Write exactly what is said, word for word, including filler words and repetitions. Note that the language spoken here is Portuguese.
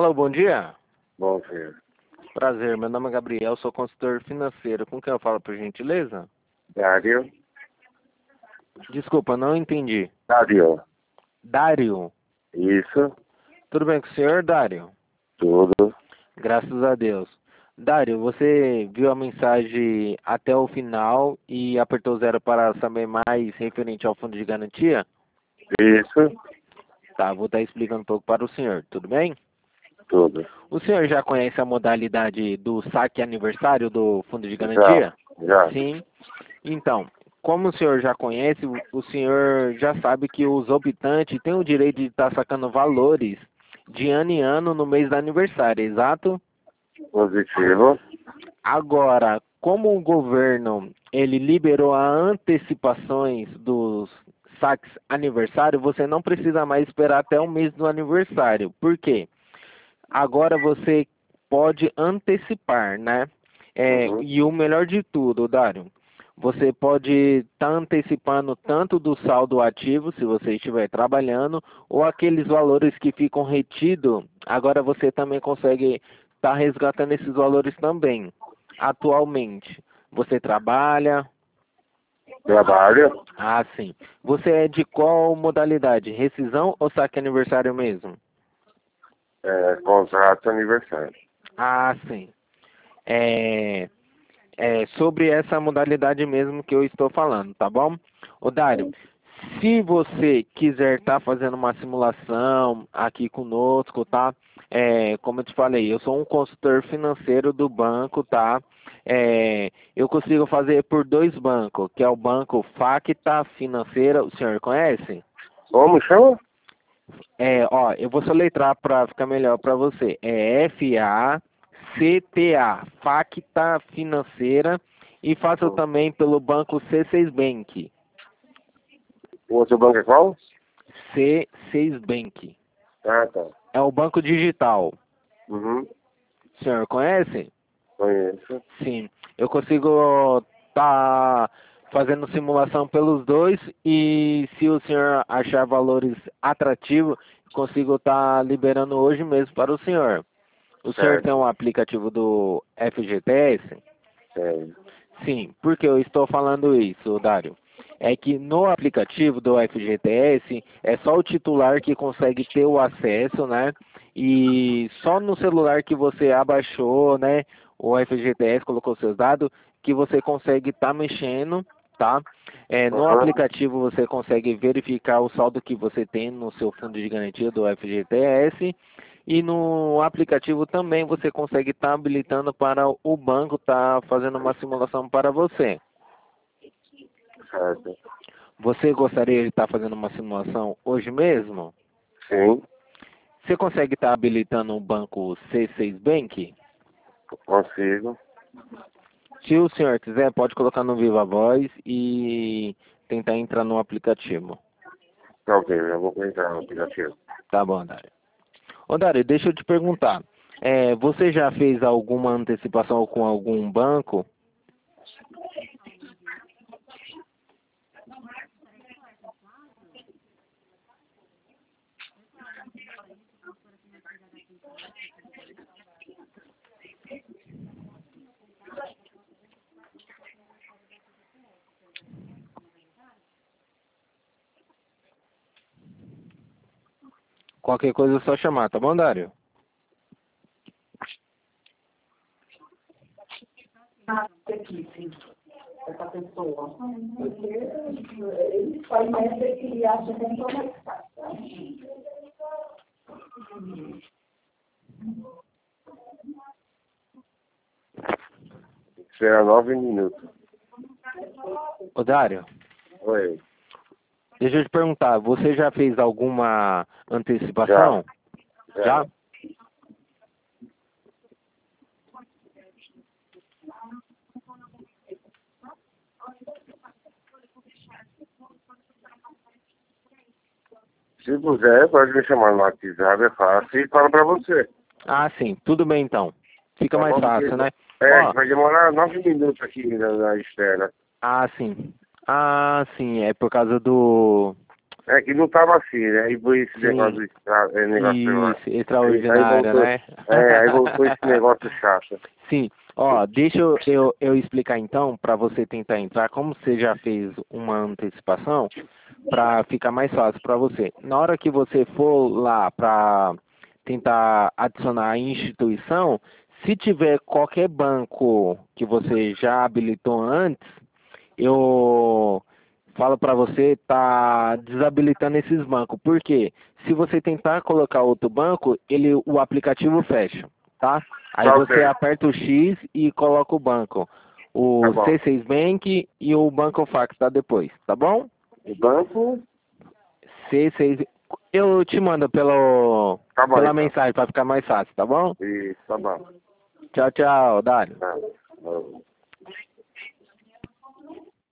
Alô, bom dia. Bom dia. Prazer, meu nome é Gabriel, sou consultor financeiro. Com quem eu falo, por gentileza? Dário. Desculpa, não entendi. Dário. Dário. Isso. Tudo bem com o senhor, Dário? Tudo. Graças a Deus. Dário, você viu a mensagem até o final e apertou zero para saber mais referente ao fundo de garantia? Isso. Tá, vou estar explicando um pouco para o senhor, tudo bem? Tudo. O senhor já conhece a modalidade do saque aniversário do fundo de Já. garantia? Já. Sim. Então, como o senhor já conhece, o o senhor já sabe que os optantes têm o direito de estar sacando valores de ano em ano no mês do aniversário, exato? Positivo. Agora, como o governo ele liberou as antecipações dos saques aniversário, você não precisa mais esperar até o mês do aniversário. Por quê? Agora você pode antecipar, né? É, Uhum. e o melhor de tudo, Dário, você pode estar antecipando tanto do saldo ativo, se você estiver trabalhando, ou aqueles valores que ficam retidos, agora você também consegue estar resgatando esses valores também. Atualmente, você trabalha? Trabalho. Ah, sim. Você é de qual modalidade? Rescisão ou saque aniversário mesmo? É, contrato aniversário. Ah, sim. É, é sobre essa modalidade mesmo que eu estou falando, tá bom? Ô Dário, se você quiser estar fazendo uma simulação aqui conosco, tá? É, como eu te falei, eu sou um consultor financeiro do banco, tá? É, eu consigo fazer por dois bancos, que é o banco Facta Financeira, o senhor conhece? Como chama? É, ó, eu vou soletrar para ficar melhor para você. É F A C T A, Facta Financeira, e faço Hum. também pelo banco C seis Bank. O outro banco é qual? C seis Bank. Ah, tá. É o banco digital. Uhum. O senhor conhece? Conheço. Sim. Eu consigo tá fazendo simulação pelos dois e se o senhor achar valores atrativos, consigo estar liberando hoje mesmo para o senhor. O senhor tem Certo. um aplicativo do F G T S? É. Sim. Por que eu estou falando isso, Dário? É que no aplicativo do F G T S é só o titular que consegue ter o acesso, né? E só no celular que você abaixou, né? O F G T S colocou seus dados, que você consegue estar mexendo, tá? É, no Uhum. aplicativo você consegue verificar o saldo que você tem no seu fundo de garantia do F G T S e no aplicativo também você consegue estar habilitando para o banco estar fazendo uma simulação para você. Certo. Você gostaria de estar fazendo uma simulação hoje mesmo? Sim. Você consegue estar habilitando o banco C seis Bank? Consigo. Se o senhor quiser, pode colocar no Viva Voz e tentar entrar no aplicativo. Tá ok, já vou entrar no aplicativo. Tá bom, Dário. Ô, Dário, deixa eu te perguntar. É, você já fez alguma antecipação com algum banco? Qualquer coisa é só chamar, tá bom, Dário? Aqui, sim, essa pessoa. Porque ele faz mais que ele acha que é só mais fácil. Será nove minutos. Ô, Dário, Oi. deixa eu te perguntar, você já fez alguma Já. antecipação? Já. Já? Se puder, pode me chamar no WhatsApp, é fácil, e falo pra você. Ah, sim, tudo bem então. Fica Tá mais bom? Porque, fácil, né? é, Ó, vai demorar nove minutos aqui na, na espera. ah, sim. Ah, sim, é por causa do É que não tava assim, né? Aí foi esse Sim. negócio, extra, é, negócio Isso, extraordinário, aí voltou, né? É, aí voltou esse negócio chato. Sim, ó, deixa eu, eu, eu explicar então, para você tentar entrar, como você já fez uma antecipação, para ficar mais fácil para você. Na hora que você for lá para tentar adicionar a instituição, se tiver qualquer banco que você já habilitou antes, eu falo para você tá desabilitando esses bancos. Por quê? Se você tentar colocar outro banco, ele o aplicativo fecha, tá? Aí Tá você ok. aperta o X e coloca o banco. O Tá bom. C seis Bank e o Banco Fax tá depois, tá bom? O banco? C C seis. Eu te mando pelo, Tá bom, pela então. mensagem para ficar mais fácil, tá bom? Isso, tá bom. Tchau, tchau, Dário. Tá.